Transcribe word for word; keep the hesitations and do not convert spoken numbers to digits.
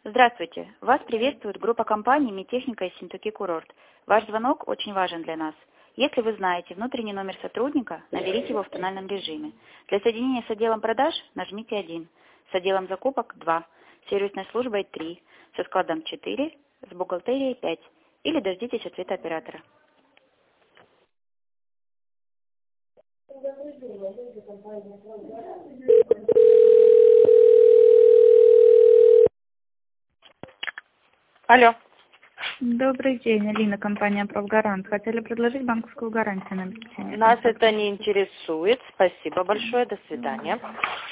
Здравствуйте. Вас приветствует группа компаний «Медтехника» и «Синтуки Курорт». Ваш звонок очень важен для нас. Если вы знаете внутренний номер сотрудника, наберите его в тональном режиме. Для соединения с отделом продаж нажмите один, с отделом закупок два, с сервисной службой три, со складом четыре, с бухгалтерией пять или дождитесь ответа оператора. Алло. Добрый день, Алина, компания «Профгарант». Хотели предложить банковскую гарантию на обеспечение. Нас это не интересует. Спасибо большое. До свидания.